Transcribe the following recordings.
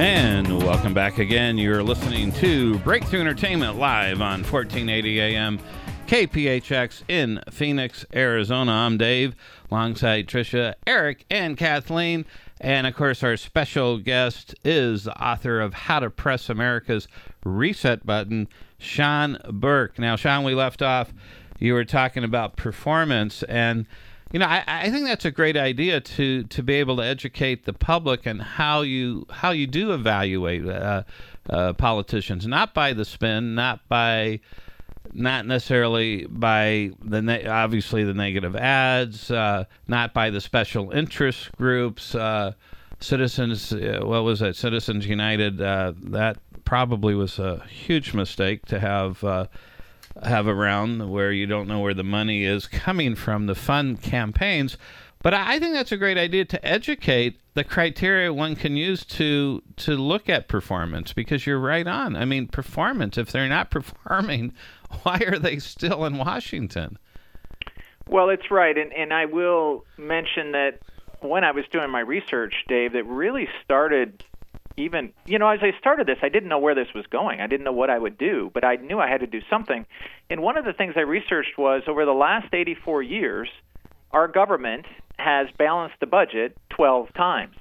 And welcome back again. You're listening to Breakthrough Entertainment live on 1480 AM KPHX in Phoenix, Arizona. I'm Dave, alongside Tricia, Eric, and Kathleen. And, of course, our special guest is the author of How to Press America's Reset Button, Sean Burke. Now, Sean, we left off, you were talking about performance, and you know, I think that's a great idea to be able to educate the public and how you do evaluate politicians, not by the spin, not necessarily by obviously the negative ads, not by the special interest groups, Citizens. What was that? Citizens United. That probably was a huge mistake to have around, where you don't know where the money is coming from, the fund campaigns. But I think that's a great idea to educate the criteria one can use to look at performance, because you're right on. I mean, performance, if they're not performing, why are they still in Washington? Well, it's right. And I will mention that when I was doing my research, Dave, that really started even, as I started this, I didn't know where this was going. I didn't know what I would do, but I knew I had to do something. And one of the things I researched was, over the last 84 years, our government has balanced the budget 12 times.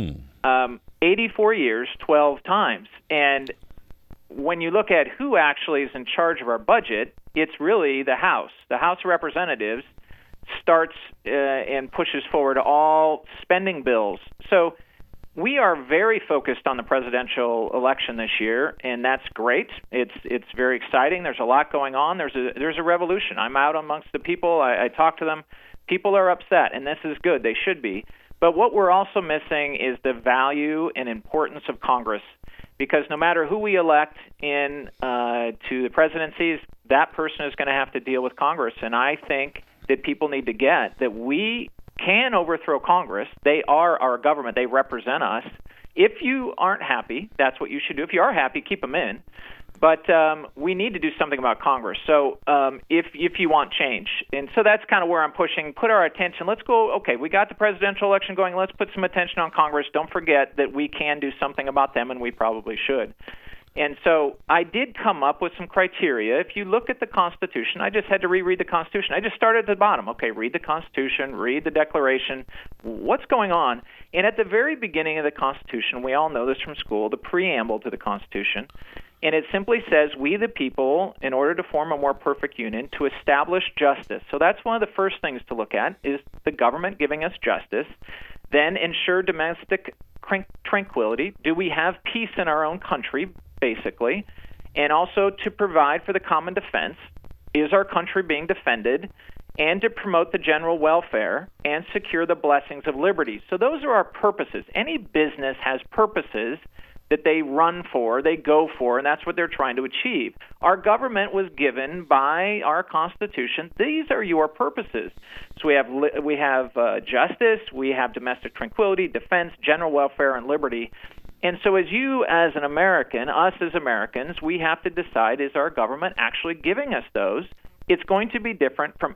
84 years, 12 times. And when you look at who actually is in charge of our budget, it's really the House. The House of Representatives starts and pushes forward all spending bills. So we are very focused on the presidential election this year, and that's great. It's very exciting. There's a lot going on. There's a revolution. I'm out amongst the people. I talk to them. People are upset, and this is good. They should be. But what we're also missing is the value and importance of Congress, because no matter who we elect in to the presidencies, that person is going to have to deal with Congress. And I think that people need to get that we can overthrow Congress. They are our government. They represent us. If you aren't happy, that's what you should do. If you are happy, keep them in. But we need to do something about Congress. So if you want change. And so that's kind of where I'm pushing. Put our attention. Let's go, okay, we got the presidential election going. Let's put some attention on Congress. Don't forget that we can do something about them, and we probably should. And so I did come up with some criteria. If you look at the Constitution, I just had to reread the Constitution. I just started at the bottom. Okay, read the Constitution, read the Declaration. What's going on? And at the very beginning of the Constitution, we all know this from school, the preamble to the Constitution, and it simply says, we the people, in order to form a more perfect union, to establish justice. So that's one of the first things to look at, is the government giving us justice. Then ensure domestic tranquility. Do we have peace in our own country, basically? And also to provide for the common defense. Is our country being defended? And to promote the general welfare and secure the blessings of liberty. So those are our purposes. Any business has purposes that they run for, they go for, and that's what they're trying to achieve. Our government was given by our Constitution. These are your purposes. So we have justice, we have domestic tranquility, defense, general welfare, and liberty. And so as an American, us as Americans, we have to decide, is our government actually giving us those? It's going to be different for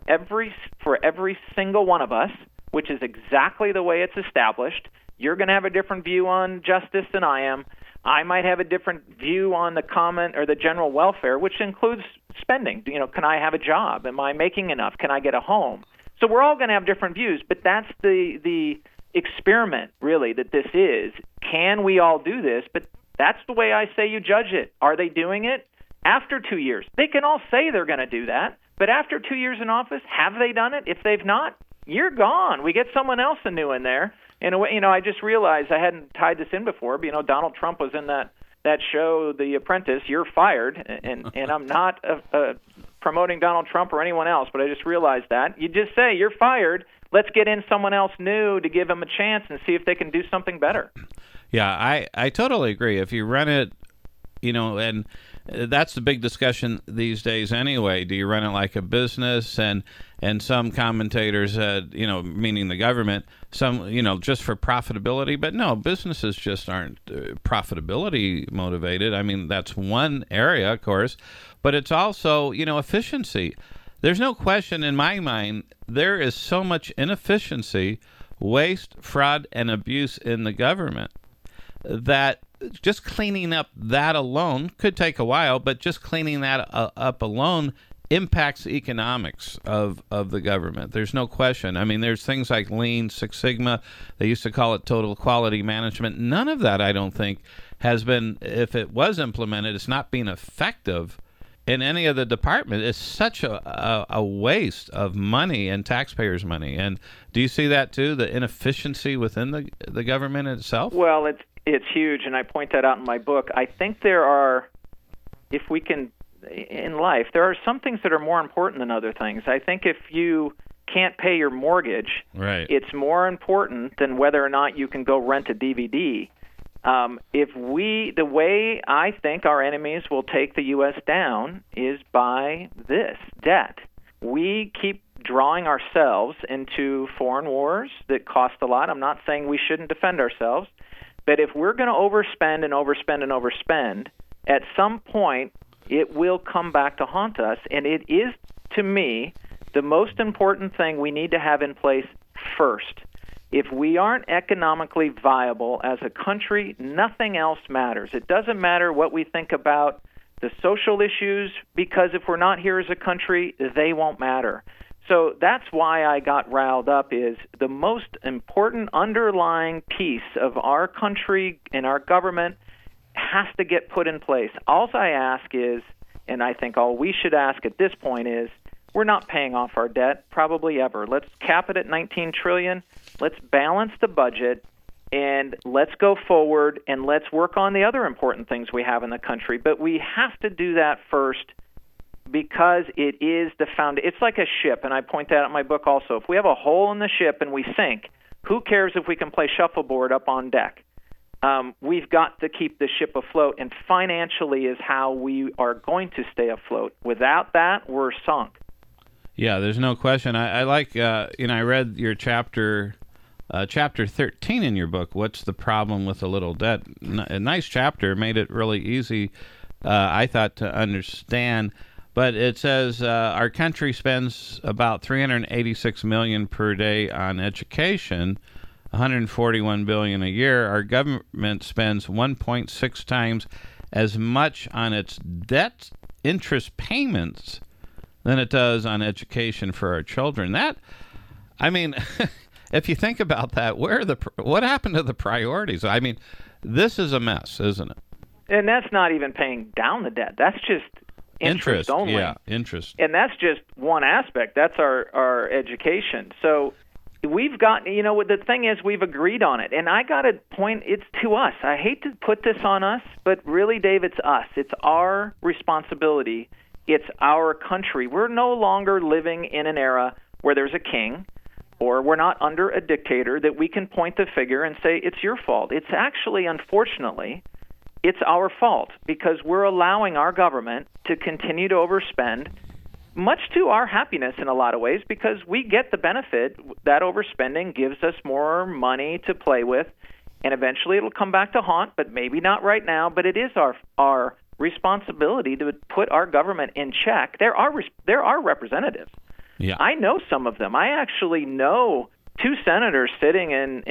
every single one of us, which is exactly the way it's established. You're going to have a different view on justice than I am. I might have a different view on the common or the general welfare, which includes spending. Can I have a job? Am I making enough? Can I get a home? So we're all going to have different views, but that's the experiment, really, that this is. Can we all do this? But that's the way I say you judge it. Are they doing it? After 2 years. They can all say they're going to do that, but after 2 years in office, have they done it? If they've not, you're gone. We get someone else new in there. In a way, I just realized I hadn't tied this in before. But, Donald Trump was in that show, The Apprentice. You're fired, and I'm not promoting Donald Trump or anyone else, but I just realized that. You just say, you're fired. Let's get in someone else new to give them a chance and see if they can do something better. Yeah, I totally agree. If you run it, and that's the big discussion these days anyway. Do you run it like a business? And some commentators said, meaning the government, some, just for profitability. But no, businesses just aren't profitability motivated. I mean, that's one area, of course, but it's also, efficiency. There's no question in my mind, there is so much inefficiency, waste, fraud, and abuse in the government that just cleaning up that alone could take a while, but just cleaning that up alone impacts the economics of the government. There's no question. I mean, there's things like Lean, Six Sigma. They used to call it total quality management. None of that, I don't think, has been, if it was implemented, it's not being effective in any of the department. It's such a waste of money and taxpayers' money. And do you see that too, the inefficiency within the government itself? Well, it's huge, and I point that out in my book. I think there are, if we can, in life, there are some things that are more important than other things. I think if you can't pay your mortgage, right, it's more important than whether or not you can go rent a DVD. The way I think our enemies will take the U.S. down is by this debt. We keep drawing ourselves into foreign wars that cost a lot. I'm not saying we shouldn't defend ourselves, but if we're going to overspend and overspend and overspend, at some point it will come back to haunt us. And it is, to me, the most important thing we need to have in place first. If we aren't economically viable as a country, nothing else matters. It doesn't matter what we think about the social issues, because if we're not here as a country, they won't matter. So that's why I got riled up, is the most important underlying piece of our country and our government has to get put in place. All I ask is, and I think all we should ask at this point is, we're not paying off our debt, probably ever. Let's cap it at $19 trillion. Let's balance the budget, and let's go forward, and let's work on the other important things we have in the country. But we have to do that first, because it is the foundation. It's like a ship, and I point that out in my book also. If we have a hole in the ship and we sink, who cares if we can play shuffleboard up on deck? We've got to keep the ship afloat, and financially is how we are going to stay afloat. Without that, we're sunk. Yeah, there's no question. I like, I read your chapter 13 in your book, What's the Problem with a Little Debt? A nice chapter, made it really easy, I thought, to understand. But it says our country spends about $386 million per day on education, $141 billion a year. Our government spends 1.6 times as much on its debt interest payments than it does on education for our children. That, I mean, if you think about that, what happened to the priorities? I mean, this is a mess, isn't it? And that's not even paying down the debt. That's just interest only. Yeah, interest. And that's just one aspect. That's our education. So we've got, the thing is, we've agreed on it. And I got to point, it's to us. I hate to put this on us, but really, Dave, it's us. It's our responsibility. It's our country. We're no longer living in an era where there's a king, or we're not under a dictator that we can point the finger and say, it's your fault. It's actually, unfortunately, it's our fault, because we're allowing our government to continue to overspend, much to our happiness in a lot of ways, because we get the benefit. That overspending gives us more money to play with, and eventually it'll come back to haunt, but maybe not right now. But it is our responsibility to put our government in check. There are representatives. Yeah. I know some of them. I actually know two senators sitting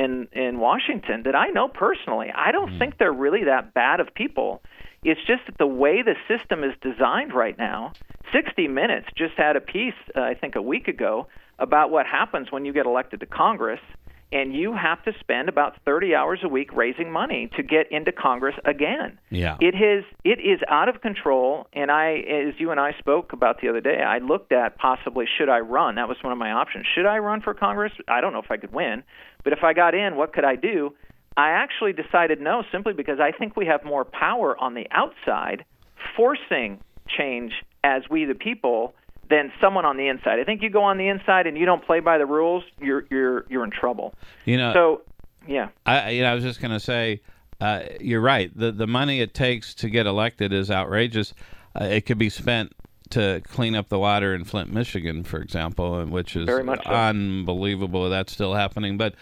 in Washington that I know personally. I don't think they're really that bad of people. It's just that the way the system is designed right now. 60 Minutes just had a piece, I think a week ago, about what happens when you get elected to Congress, and you have to spend about 30 hours a week raising money to get into Congress again. Yeah. It is out of control, and as you and I spoke about the other day, I looked at possibly, should I run? That was one of my options. Should I run for Congress? I don't know if I could win, but if I got in, what could I do? I actually decided no, simply because I think we have more power on the outside forcing change as we the people than someone on the inside. I think you go on the inside and you don't play by the rules, you're in trouble. So, yeah. I was just going to say, you're right. The money it takes to get elected is outrageous. It could be spent to clean up the water in Flint, Michigan, for example, which is very much so. Unbelievable that's still happening. But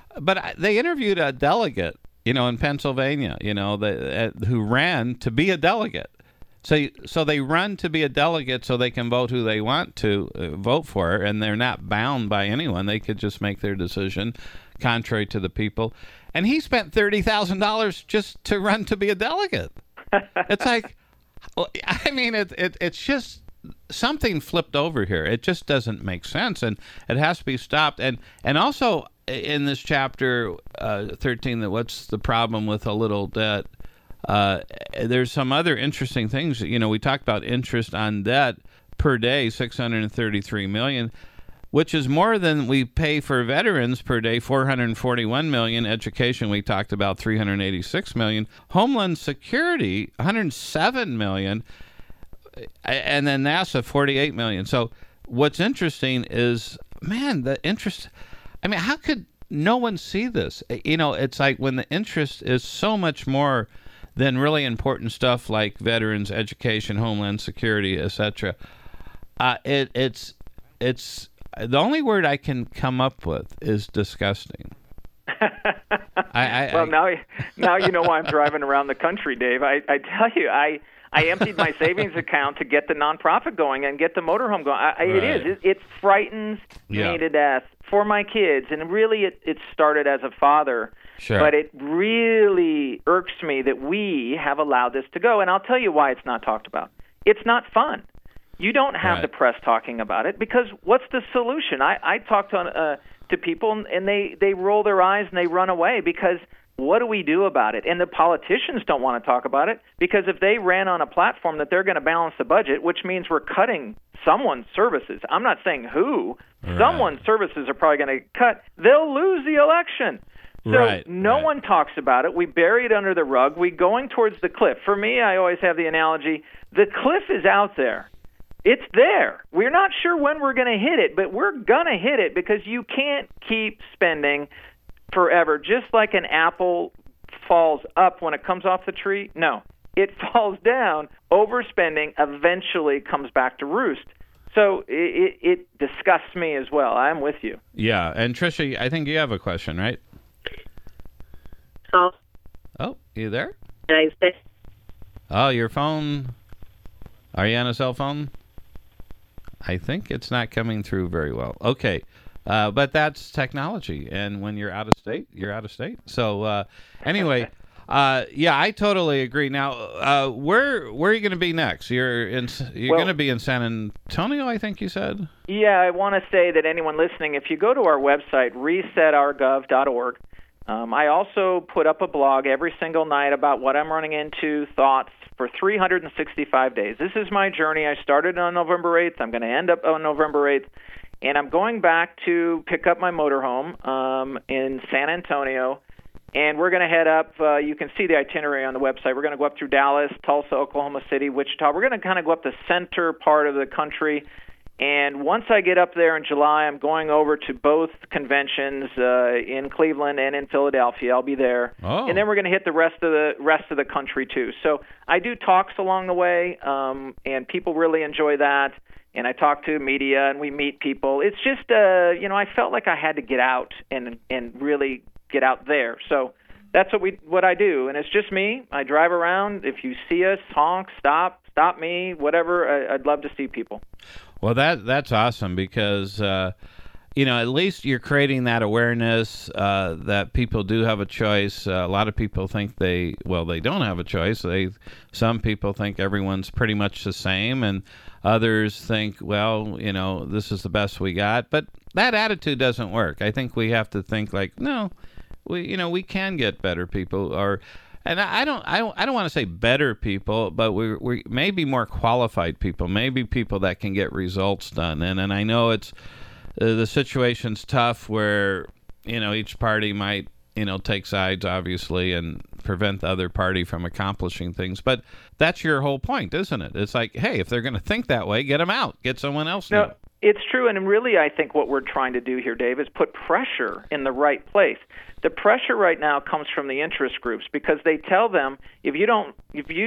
they interviewed a delegate, in Pennsylvania, who ran to be a delegate. So they run to be a delegate so they can vote who they want to vote for, and they're not bound by anyone. They could just make their decision contrary to the people. And he spent $30,000 just to run to be a delegate. It's like, I mean, it's just something flipped over here. It just doesn't make sense, and it has to be stopped. And also in this chapter 13, that what's the problem with a little debt? There's some other interesting things. You know, we talked about interest on debt per day, $633 million, which is more than we pay for veterans per day, $441 million. Education, we talked about $386 million. Homeland Security, $107 million. And then NASA, $48 million. So what's interesting is, man, the interest. I mean, how could no one see this? You know, it's like when the interest is so much more than really important stuff like veterans, education, Homeland Security, etc. It's the only word I can come up with is disgusting. Well, now you know why I'm driving around the country, Dave. I tell you, I emptied my savings account to get the nonprofit going and get the motorhome going. Right. It frightens me to death for my kids, and really it started as a father. Sure. But it really irks me that we have allowed this to go, and I'll tell you why it's not talked about. It's not fun. You don't have the press talking about it, because what's the solution? I talk to people, and they roll their eyes and they run away, because what do we do about it? And the politicians don't want to talk about it, because if they ran on a platform that they're going to balance the budget, which means we're cutting someone's services. I'm not saying who. Right. Someone's services are probably going to cut. They'll lose the election. So no one talks about it. We bury it under the rug. We're going towards the cliff. For me, I always have the analogy, the cliff is out there. It's there. We're not sure when we're going to hit it, but we're going to hit it, because you can't keep spending forever. Just like an apple falls up when it comes off the tree, no, it falls down. Overspending eventually comes back to roost. So it disgusts me as well. I'm with you. Yeah, and Tricia, I think you have a question, right? Oh, you there? Oh, your phone. Are you on a cell phone? I think it's not coming through very well. Okay. But that's technology. And when you're out of state, you're out of state. So anyway, I totally agree. Now, where are you going to be next? You're going to be in San Antonio, I think you said? Yeah, I want to say that anyone listening, if you go to our website, resetourgov.org, I also put up a blog every single night about what I'm running into, thoughts for 365 days. This is my journey. I started on November 8th. I'm going to end up on November 8th. And I'm going back to pick up my motorhome in San Antonio. And we're going to head up. You can see the itinerary on the website. We're going to go up through Dallas, Tulsa, Oklahoma City, Wichita. We're going to kind of go up the center part of the country. And once I get up there in July, I'm going over to both conventions in Cleveland and in Philadelphia. I'll be there, and then we're going to hit the rest of the country too. So I do talks along the way, and people really enjoy that. And I talk to media, and we meet people. It's just, I felt like I had to get out and really get out there. So that's what I do, and it's just me. I drive around. If you see us, honk, stop me, whatever. I'd love to see people. Well, that's awesome, because at least you're creating that awareness that people do have a choice. A lot of people think they don't have a choice. Some people think everyone's pretty much the same, and others think, this is the best we got. But that attitude doesn't work. I think we have to think like, no, we can get better people, and I don't want to say better people, but we may be more qualified people, maybe people that can get results done. And I know it's the situation's tough where each party might take sides, obviously, and prevent the other party from accomplishing things. But that's your whole point, isn't it? It's like, hey, if they're going to think that way, get them out, get someone else new. It's true, and really I think what we're trying to do here, Dave, is put pressure in the right place. The pressure right now comes from the interest groups, because they tell them, if you don't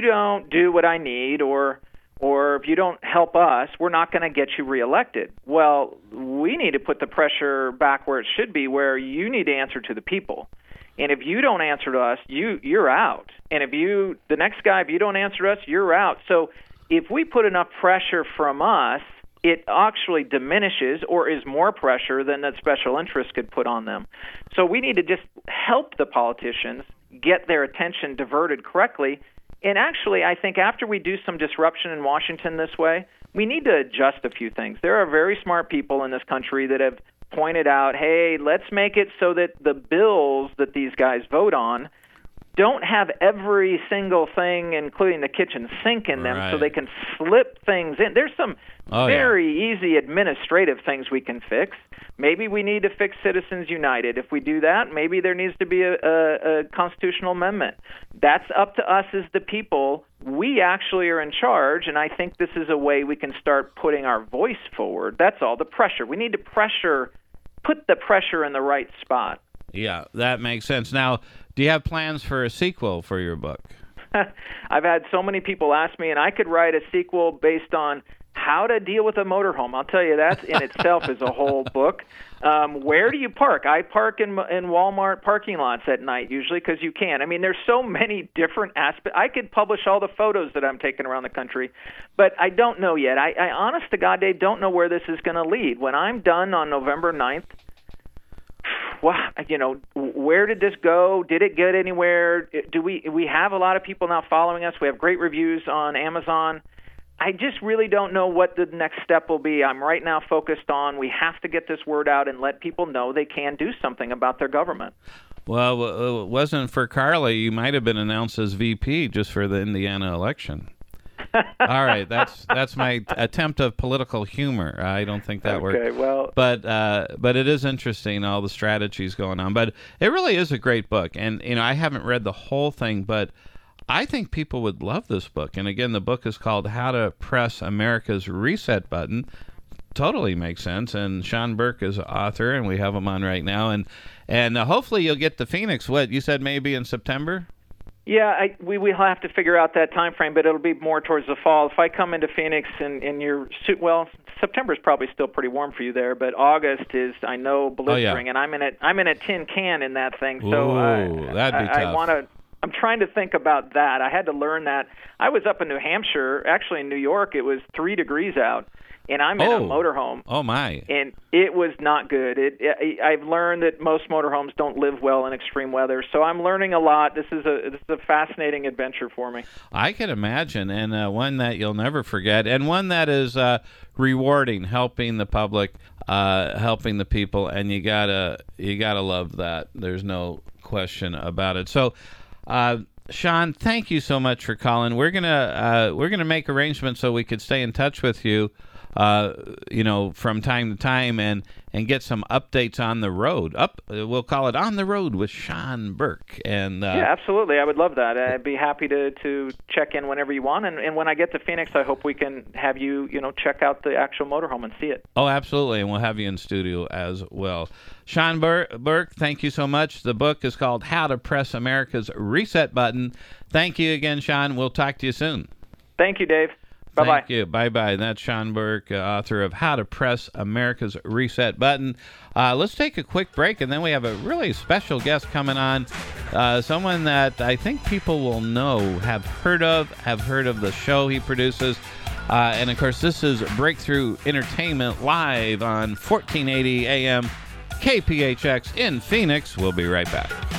do what I need, or if you don't help us, we're not going to get you reelected. Well, we need to put the pressure back where it should be, where you need to answer to the people. And if you don't answer to us, you're out. And if you don't answer to us, you're out. So if we put enough pressure from us, it actually diminishes or is more pressure than that special interest could put on them. So we need to just help the politicians get their attention diverted correctly. And actually, I think after we do some disruption in Washington this way, we need to adjust a few things. There are very smart people in this country that have pointed out, hey, let's make it so that the bills that these guys vote on don't have every single thing, including the kitchen sink, in them, right, so they can slip things in. There's some very easy administrative things we can fix. Maybe we need to fix Citizens United. If we do that, maybe there needs to be a constitutional amendment. That's up to us as the people. We actually are in charge, and I think this is a way we can start putting our voice forward. That's all, the pressure. We need to put the pressure in the right spot. Yeah, that makes sense. Now, do you have plans for a sequel for your book? I've had so many people ask me, and I could write a sequel based on how to deal with a motorhome. I'll tell you, that in itself is a whole book. Where do you park? I park in Walmart parking lots at night usually because you can. I mean, there's so many different aspects. I could publish all the photos that I'm taking around the country, but I don't know yet. I honest to God, Dave, don't know where this is going to lead. When I'm done on November 9th, where did this go? Did it get anywhere? Do we have a lot of people now following us? We have great reviews on Amazon. I just really don't know what the next step will be. I'm right now focused on we have to get this word out and let people know they can do something about their government. Well, it wasn't for Carly. You might have been announced as VP just for the Indiana election. All right, that's my attempt of political humor. I don't think that worked. Okay, well, but it is interesting, all the strategies going on. But it really is a great book, and I haven't read the whole thing, but I think people would love this book. And again, the book is called How to Press America's Reset Button. Totally makes sense. And Sean Burke is the author, and we have him on right now. And hopefully you'll get to Phoenix. What you said, maybe in September? Yeah, we will have to figure out that time frame, but it'll be more towards the fall. If I come into Phoenix and September is probably still pretty warm for you there, but August is, I know, blistering, and I'm in a tin can in that thing. So that'd be tough. I'm trying to think about that. I had to learn that. I was up in New Hampshire, actually in New York. It was 3 degrees out, and I'm in a motorhome. Oh my! And it was not good. I've learned that most motorhomes don't live well in extreme weather, so I'm learning a lot. This is a fascinating adventure for me. I can imagine, and one that you'll never forget, and one that is rewarding, helping the public, helping the people, and you gotta love that. There's no question about it. So. Sean, thank you so much for calling. We're gonna make arrangements so we could stay in touch with you, from time to time and get some updates on the road. We'll call it On the Road with Sean Burke. And yeah, absolutely. I would love that. I'd be happy to check in whenever you want. And when I get to Phoenix, I hope we can have you, check out the actual motorhome and see it. Oh, absolutely. And we'll have you in studio as well. Sean Burke, thank you so much. The book is called How to Press America's Reset Button. Thank you again, Sean. We'll talk to you soon. Thank you, Dave. Bye-bye. Thank you. Bye-bye. That's Sean Burke, author of How to Press America's Reset Button. Let's take a quick break, and then we have a really special guest coming on, someone that I think people will know, have heard of the show he produces. And, of course, this is Breakthrough Entertainment live on 1480 AM KPHX in Phoenix. We'll be right back.